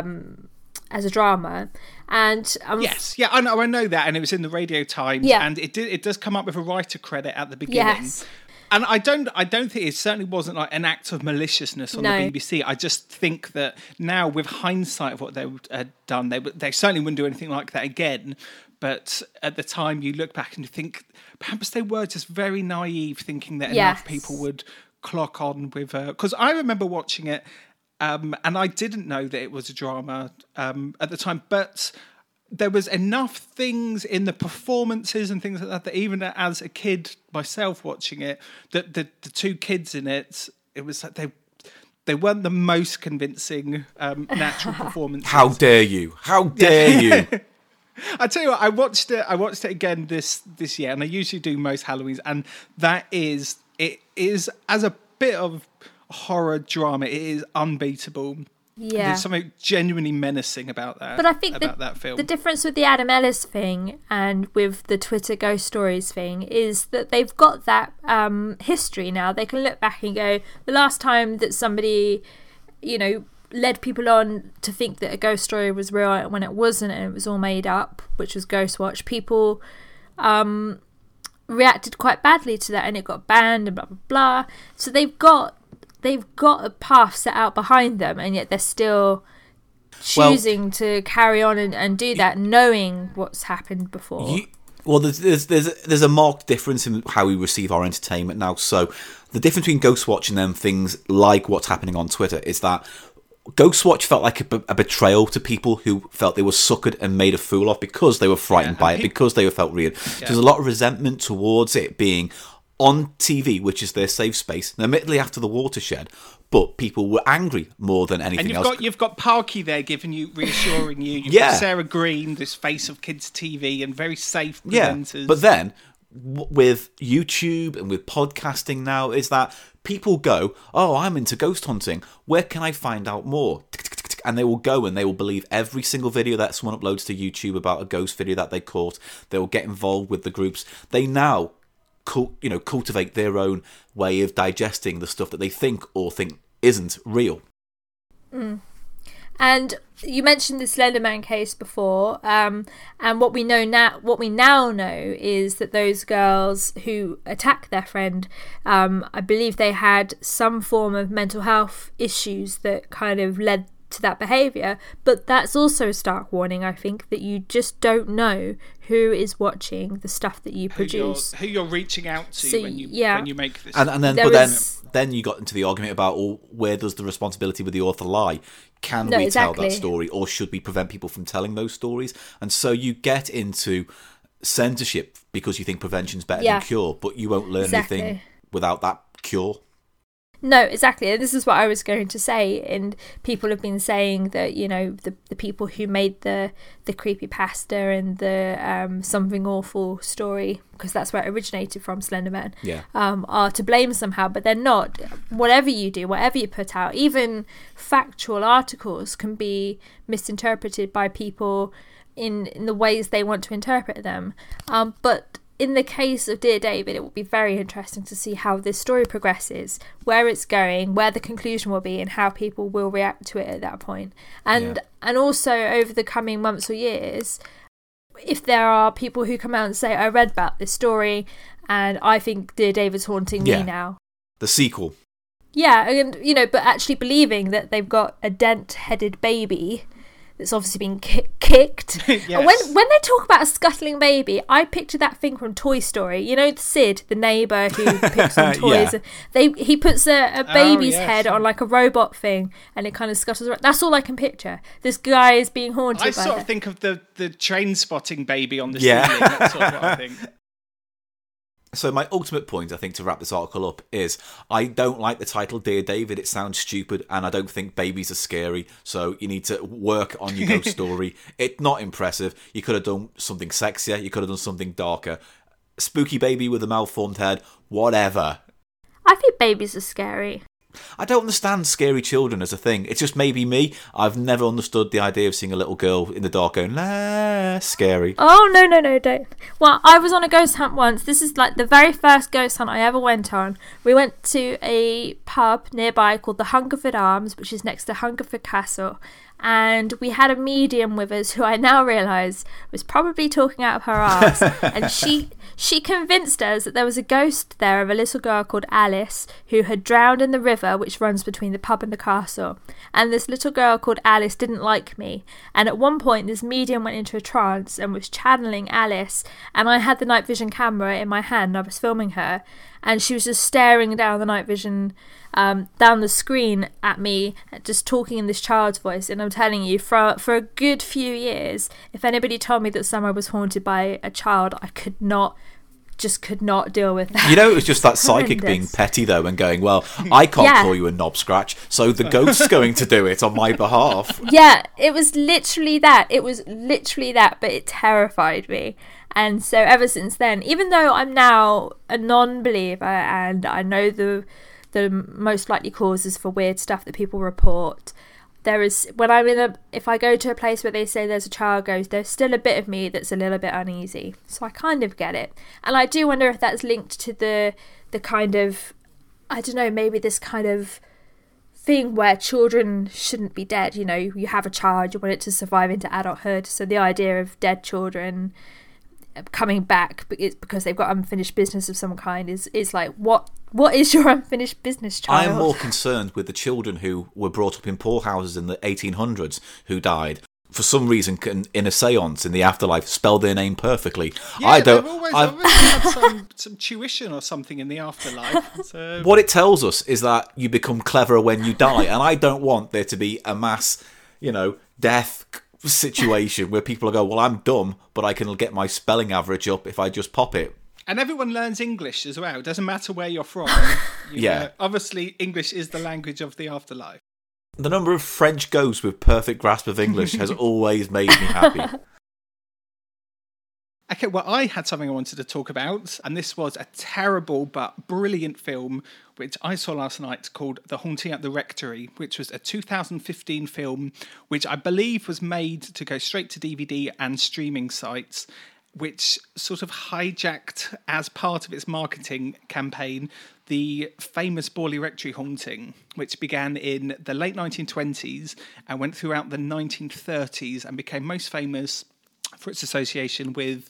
a drama. And yes, yeah, I know that, and it was in the Radio Times, and it does come up with a writer credit at the beginning. Yes. And I don't think it certainly wasn't like an act of maliciousness on the BBC. I just think that now, with hindsight of what they had done, they certainly wouldn't do anything like that again. But at the time, you look back and you think perhaps they were just very naive, thinking that enough people would clock on with. Because I remember watching it, and I didn't know that it was a drama at the time, but there was enough things in the performances and things like that even as a kid myself watching it, that the two kids in it, it was like they weren't the most convincing natural performances. How dare you? How dare you? I tell you what, I watched it again this year, and I usually do most Halloweens, and it is as a bit of horror drama, it is unbeatable. Yeah. There's something genuinely menacing about that. But I think that film. The difference with the Adam Ellis thing and with the Twitter ghost stories thing is that they've got that history now. They can look back and go, the last time that somebody, led people on to think that a ghost story was real when it wasn't and it was all made up, which was Ghostwatch, people reacted quite badly to that and it got banned and blah, blah, blah. So they've got a path set out behind them, and yet they're still choosing to carry on and do that, knowing what's happened before. There's a marked difference in how we receive our entertainment now. So the difference between Ghostwatch and them things like what's happening on Twitter is that Ghostwatch felt like a betrayal to people who felt they were suckered and made a fool of because they were frightened by it, because they felt real. Yeah. There's a lot of resentment towards it being on TV, which is their safe space, and admittedly after the watershed, but people were angry more than anything else. And you've got Parky there giving you, reassuring you. You've got Sarah Green, this face of kids' TV, and very safe presenters. Yeah, but then with YouTube and with podcasting now, is that people go, oh, I'm into ghost hunting. Where can I find out more? And they will go and they will believe every single video that someone uploads to YouTube about a ghost video that they caught. They will get involved with the groups. They now cultivate their own way of digesting the stuff that they think isn't real. And you mentioned the Slender Man case before, and what we now know is that those girls who attacked their friend, I believe they had some form of mental health issues that kind of led to that behaviour. But that's also a stark warning, I think, that you just don't know who is watching the stuff that you produce, who you're reaching out to when you make this. And then you got into the argument about, where does the responsibility with the author lie? Can we tell that story, or should we prevent people from telling those stories? And so you get into censorship because you think prevention's better than cure, but you won't learn anything without that cure. No, exactly. And this is what I was going to say. And people have been saying that, the people who made the creepypasta and the Something Awful story, because that's where it originated from, Slender Man, are to blame somehow, but they're not. Whatever you do, whatever you put out, even factual articles can be misinterpreted by people in the ways they want to interpret them. But in the case of Dear David, it will be very interesting to see how this story progresses, where it's going, where the conclusion will be, and how people will react to it at that point. And also over the coming months or years, if there are people who come out and say, I read about this story and I think Dear David's haunting me now. The sequel. Yeah, and but actually believing that they've got a dent-headed baby that's obviously been kicked. Yes. When they talk about a scuttling baby, I picture that thing from Toy Story. Sid, the neighbour who picks on toys. He puts a baby's head on like a robot thing, and it kind of scuttles around. That's all I can picture. This guy is being haunted. I sort of think of the train spotting baby on the ceiling. That's sort of what I think. So my ultimate point, I think, to wrap this article up is I don't like the title Dear David. It sounds stupid, and I don't think babies are scary. So you need to work on your ghost story. It's not impressive. You could have done something sexier. You could have done something darker. Spooky baby with a malformed head. Whatever. I think babies are scary. I don't understand scary children as a thing. It's just maybe me. I've never understood the idea of seeing a little girl in the dark going, nah, scary. Oh, no, don't. Well, I was on a ghost hunt once. This is like the very first ghost hunt I ever went on. We went to a pub nearby called the Hungerford Arms, which is next to Hungerford Castle. And we had a medium with us who I now realise was probably talking out of her arse. And she convinced us that there was a ghost there of a little girl called Alice who had drowned in the river which runs between the pub and the castle. And this little girl called Alice didn't like me. And at one point this medium went into a trance and was channeling Alice. And I had the night vision camera in my hand. I was filming her. And she was just staring down the night vision, down the screen at me, just talking in this child's voice. And I'm telling you, for a good few years, if anybody told me that somewhere was haunted by a child, I could not deal with that. It was just that psychic being petty, though, and going, well, I can't call you a knob scratch, so the ghost's going to do it on my behalf. Yeah, it was literally that. But it terrified me. And so ever since then, even though I'm now a non-believer and I know the most likely causes for weird stuff that people report, if I go to a place where they say there's a child ghost, there's still a bit of me that's a little bit uneasy. So I kind of get it. And I do wonder if that's linked to the kind of, I don't know, maybe this kind of thing where children shouldn't be dead. You know, you have a child, you want it to survive into adulthood. So the idea of dead children coming back because they've got unfinished business of some kind is like, what is your unfinished business, child? I'm more concerned with the children who were brought up in poorhouses in the 1800s who died. For some reason, can, in a seance in the afterlife, spell their name perfectly. Yeah, I've always had some tuition or something in the afterlife. So. What it tells us is that you become cleverer when you die, and I don't want there to be a mass, death situation where people go, well, I'm dumb, but I can get my spelling average up if I just pop it. And everyone learns English as well. It doesn't matter where you're from. Yeah. Obviously, English is the language of the afterlife. The number of French ghosts with perfect grasp of English has always made me happy. Okay, well, I had something I wanted to talk about, and this was a terrible but brilliant film which I saw last night called The Haunting at the Rectory, which was a 2015 film which I believe was made to go straight to DVD and streaming sites, which sort of hijacked, as part of its marketing campaign, the famous Borley Rectory haunting, which began in the late 1920s and went throughout the 1930s and became most famous for its association with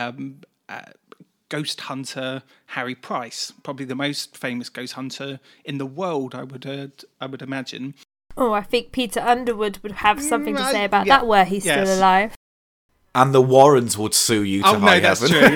ghost hunter Harry Price, probably the most famous ghost hunter in the world, I would imagine. Oh, I think Peter Underwood would have something to say about that were he still alive. And the Warrens would sue you to high heaven. True,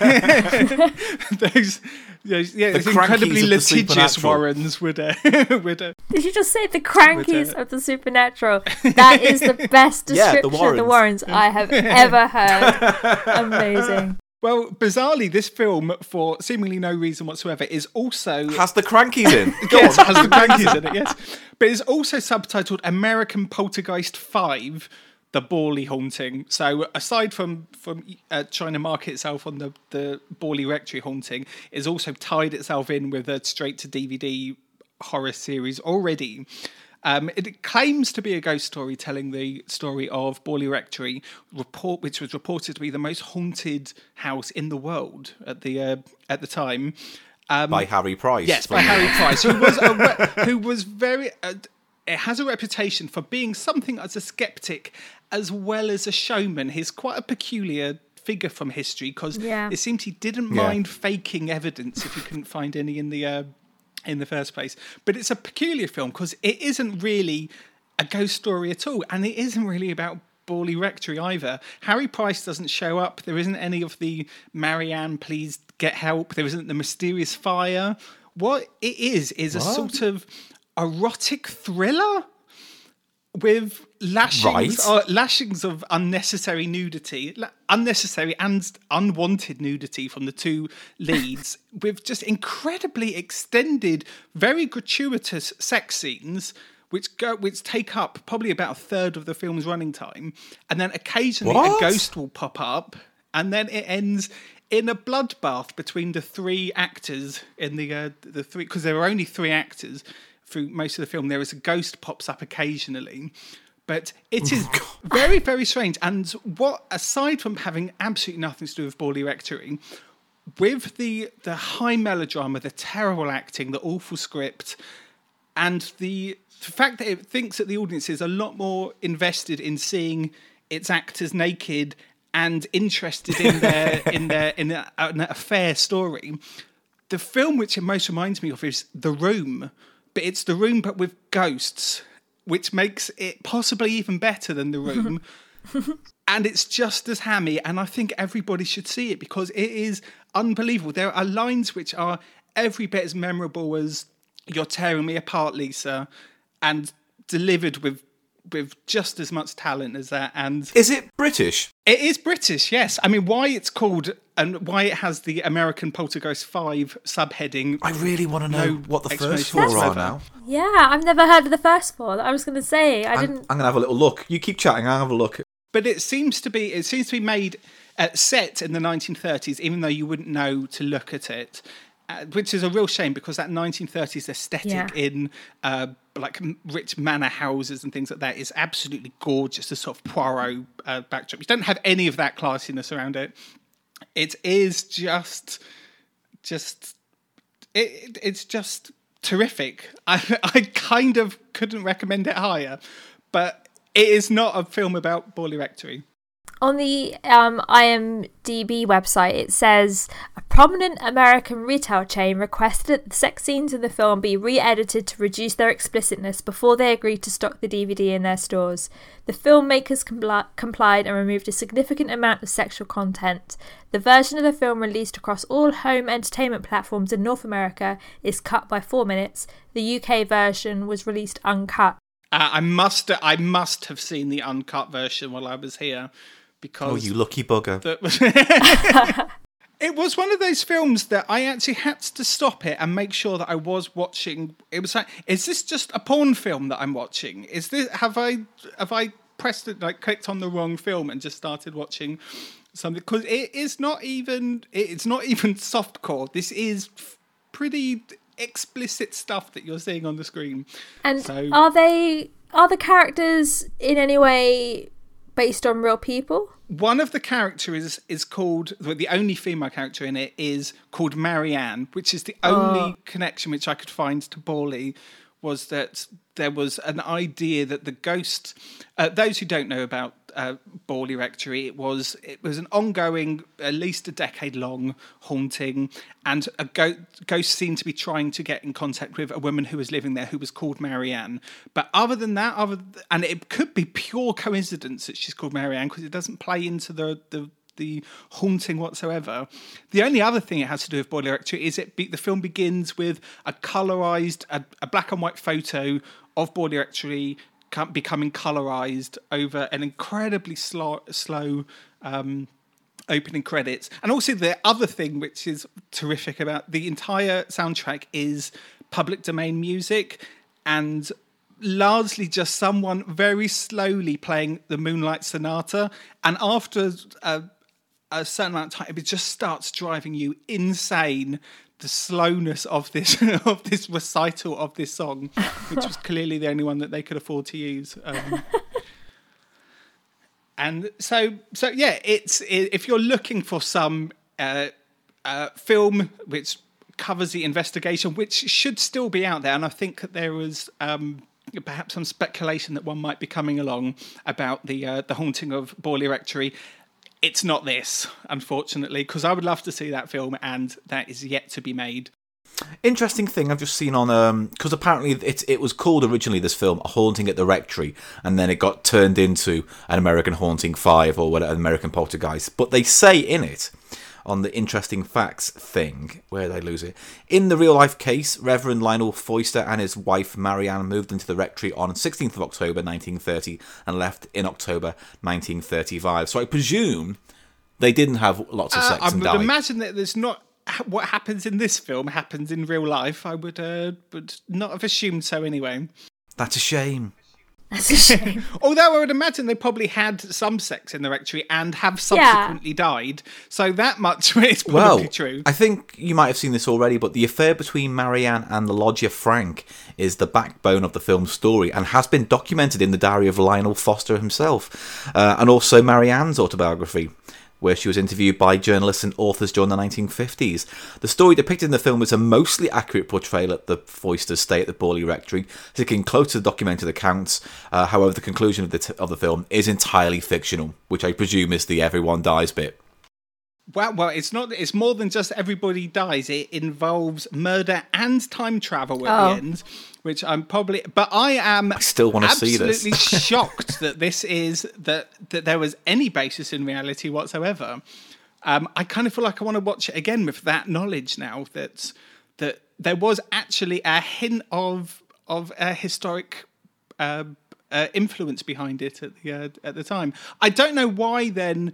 yes. those incredibly litigious Warrens would... Did you just say the Crankies of the Supernatural? That is the best description of the Warrens I have ever heard. Amazing. Well, bizarrely, this film, for seemingly no reason whatsoever, is also... Has the Crankies in? Yes, it has the Crankies in it, yes. But it's also subtitled American Poltergeist 5, The Borley Haunting. So aside from trying to market itself on the Borley Rectory haunting, it's also tied itself in with a straight-to-DVD horror series already. It claims to be a ghost story telling the story of Borley Rectory, which was reported to be the most haunted house in the world at the time. By Harry Price. Yes, by Harry Price, who was very... it has a reputation for being something as a skeptic as well as a showman. He's quite a peculiar figure from history because it seems he didn't mind faking evidence if you couldn't find any in the first place. But it's a peculiar film because it isn't really a ghost story at all, and it isn't really about Borley Rectory either. Harry Price doesn't show up. There isn't any of the Marianne, please get help. There isn't the mysterious fire. What it is a sort of erotic thriller with lashings of unnecessary nudity, unnecessary and unwanted nudity from the two leads, with just incredibly extended, very gratuitous sex scenes, which take up probably about a third of the film's running time, and then occasionally a ghost will pop up, and then it ends in a bloodbath between the three actors in the three, because there are only three actors through most of the film. There is a ghost pops up occasionally, but it is very, very strange. And what, aside from having absolutely nothing to do with Borley Rectory, with the high melodrama, the terrible acting, the awful script, and the fact that it thinks that the audience is a lot more invested in seeing its actors naked and interested in an affair story, the film which it most reminds me of is The Room. But it's The Room, but with ghosts, which makes it possibly even better than The Room. And it's just as hammy, and I think everybody should see it because it is unbelievable. There are lines which are every bit as memorable as "You're tearing me apart, Lisa," and delivered with just as much talent as that. And is it British? It is British, yes. I mean, why it's called and why it has the American Poltergeist 5 subheading. I really want to know what the first four are now. Yeah, I've never heard of the first four. I was going to say, I'm going to have a little look. You keep chatting, I'll have a look. But it seems to be made set in the 1930s, even though you wouldn't know to look at it. Which is a real shame because that 1930s aesthetic in like rich manor houses and things like that. It's absolutely gorgeous, the sort of Poirot backdrop. You don't have any of that classiness around it. It is it's just terrific. I kind of couldn't recommend it higher, but it is not a film about Borley Rectory. On the IMDb website, it says a prominent American retail chain requested that the sex scenes in the film be re-edited to reduce their explicitness before they agreed to stock the DVD in their stores. The filmmakers complied and removed a significant amount of sexual content. The version of the film released across all home entertainment platforms in North America is cut by 4 minutes. The UK version was released uncut. I must have seen the uncut version while I was here. Because oh, you lucky bugger. It was one of those films that I actually had to stop it and make sure that I was watching. It was like, is this just a porn film that I'm watching? Is this have I pressed it, like clicked on the wrong film and just started watching something? Because it's not even softcore. This is pretty explicit stuff that you're seeing on the screen. And are the characters in any way based on real people? One of the characters is called, the only female character in it is called Marianne, which is the only connection which I could find to Borley, was that there was an idea that the ghost, those who don't know about Borley Rectory, it was an ongoing, at least a decade-long haunting, and a ghost seemed to be trying to get in contact with a woman who was living there who was called Marianne. But other than that, and it could be pure coincidence that she's called Marianne because it doesn't play into the haunting whatsoever. The only other thing it has to do with Borley Rectory is the film begins with a colorized, a black and white photo of Borley Rectory becoming colorized over an incredibly slow opening credits. And also the other thing which is terrific about the entire soundtrack is public domain music, and largely just someone very slowly playing the Moonlight Sonata, and after a certain amount of time it just starts driving you insane, the slowness of this of this recital of this song, which was clearly the only one that they could afford to use. And so yeah, if you're looking for some film which covers the investigation, which should still be out there, and I think that there was perhaps some speculation that one might be coming along about the haunting of Borley Rectory. It's not this, unfortunately, because I would love to see that film, and that is yet to be made. Interesting thing I've just seen on, because apparently it was called originally, this film, A Haunting at the Rectory, and then it got turned into An American Haunting 5 or whatever, American Poltergeist. But they say in it, on the interesting facts thing, where did I lose it? In the real life case, Reverend Lionel Foister and his wife Marianne moved into the rectory on 16th of October 1930 and left in October 1935. So I presume they didn't have lots of sex and died. I would imagine that there's not what happens in this film happens in real life. I would not have assumed so anyway. That's a shame. That's a shame. Although I would imagine they probably had some sex in the rectory and have subsequently died. So that much is probably true. I think you might have seen this already, but the affair between Marianne and the lodger Frank is the backbone of the film's story and has been documented in the diary of Lionel Foster himself, and also Marianne's autobiography, where she was interviewed by journalists and authors during the 1950s. The story depicted in the film is a mostly accurate portrayal of the Foisters' stay at the Borley Rectory, sticking close to the documented accounts. However, the conclusion of the film is entirely fictional, which I presume is the everyone dies bit. Well, it's not. It's more than just everybody dies. It involves murder and time travel at the end, which I'm probably. But I still want to see this. Absolutely shocked that that there was any basis in reality whatsoever. I kind of feel like I want to watch it again with that knowledge now that there was actually a hint of a historic influence behind it at the time. I don't know why then.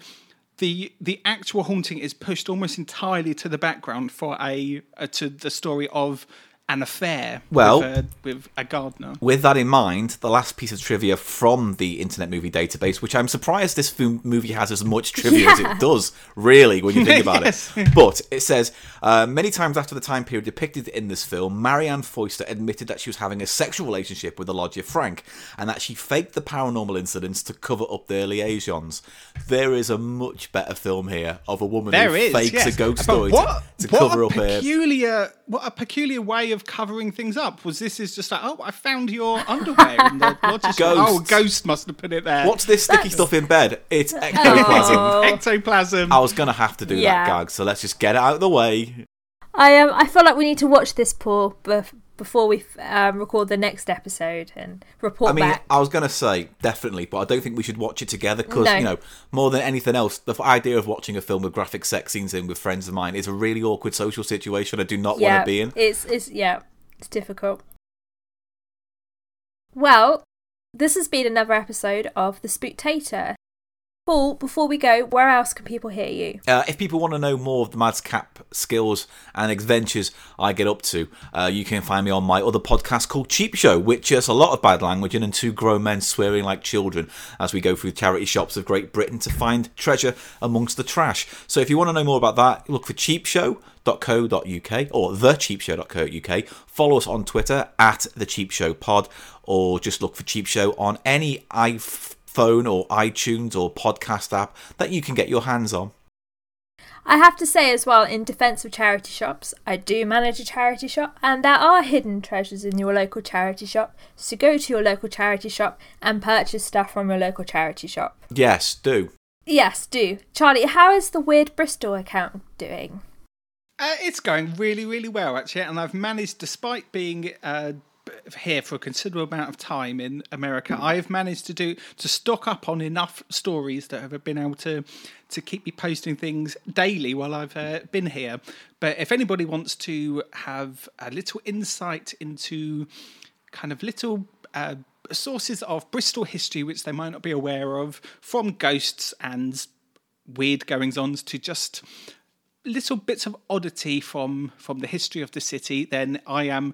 The actual haunting is pushed almost entirely to the background for to the story of an affair with a gardener. With that in mind, the last piece of trivia from the Internet Movie Database, which I'm surprised this movie has as much trivia as it does, really, when you think about Yes. it. But it says, many times after the time period depicted in this film, Marianne Foyster admitted that she was having a sexual relationship with the lodger Frank, and that she faked the paranormal incidents to cover up their liaisons. There is a much better film here of a woman who fakes a ghost story to cover up her... What a peculiar way of covering things up. Was this is just like, oh, I found your underwear in the lodger's shop. Oh, Ghost must have put it there. What's this sticky stuff in bed? It's ectoplasm. Ectoplasm. I was going to have to do that gag, so let's just get it out of the way. I feel like we need to watch this, Paul, before we record the next episode and report back. I was going to say, definitely, but I don't think we should watch it together because, more than anything else, the idea of watching a film with graphic sex scenes in with friends of mine is a really awkward social situation I do not want to be in. It's difficult. Well, this has been another episode of The Spooktator. Paul, before we go, where else can people hear you? If people want to know more of the Madcap skills and adventures I get up to, you can find me on my other podcast called Cheap Show, which has a lot of bad language and two grown men swearing like children as we go through charity shops of Great Britain to find treasure amongst the trash. So if you want to know more about that, look for cheapshow.co.uk or thecheapshow.co.uk. Follow us on Twitter at thecheapshowpod, or just look for Cheap Show on any iPhone or iTunes or podcast app that you can get your hands on. I have to say as well, in defence of charity shops, I do manage a charity shop, and there are hidden treasures in your local charity shop, so go to your local charity shop and purchase stuff from your local charity shop. Yes, do. Yes, do. Charlie, how is the Weird Bristol account doing? It's going really, really well, actually, and I've managed, despite being here for a considerable amount of time in America, I've managed to stock up on enough stories that have been able to keep me posting things daily while I've been here. But if anybody wants to have a little insight into kind of little sources of Bristol history which they might not be aware of, from ghosts and weird goings-ons to just little bits of oddity from the history of the city, then I am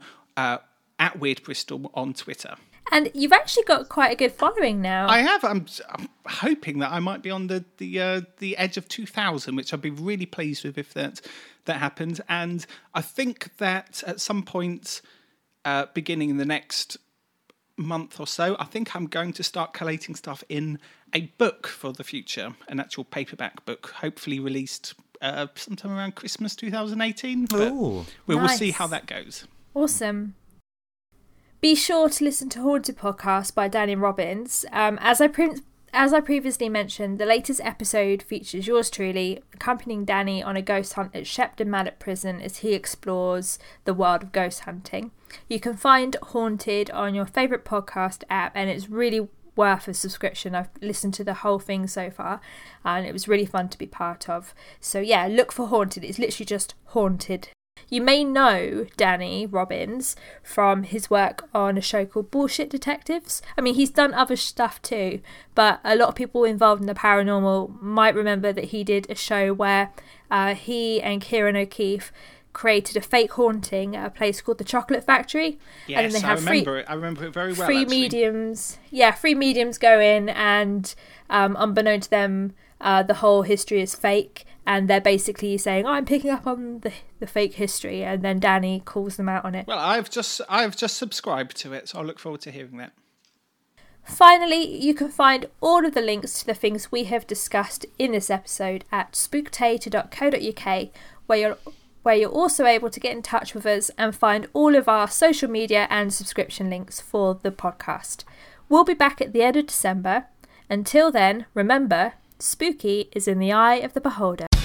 at Weird Bristol on Twitter. And you've actually got quite a good following now. I have. I'm hoping that I might be on the edge of 2,000, which I'd be really pleased with if that happens. And I think that at some point, beginning in the next month or so, I think I'm going to start collating stuff in a book for the future, an actual paperback book, hopefully released sometime around Christmas 2018. But we'll see how that goes. Awesome. Be sure to listen to Haunted Podcast by Danny Robbins. As I previously mentioned, the latest episode features yours truly accompanying Danny on a ghost hunt at Shepton Mallet Prison as he explores the world of ghost hunting. You can find Haunted on your favourite podcast app, and it's really worth a subscription. I've listened to the whole thing so far, and it was really fun to be part of. So yeah, look for Haunted. It's literally just Haunted. You may know Danny Robbins from his work on a show called Bullshit Detectives. I mean, he's done other stuff too, but a lot of people involved in the paranormal might remember that he did a show where he and Kieran O'Keefe created a fake haunting at a place called the Chocolate Factory. Yes, and then they have I remember it very well. Free mediums go in, and unbeknown to them, the whole history is fake. And they're basically saying, I'm picking up on the fake history, and then Danny calls them out on it. Well, I've just subscribed to it, so I'll look forward to hearing that. Finally, you can find all of the links to the things we have discussed in this episode at spooktator.co.uk, where you're also able to get in touch with us and find all of our social media and subscription links for the podcast. We'll be back at the end of December. Until then, remember, spooky is in the eye of the beholder.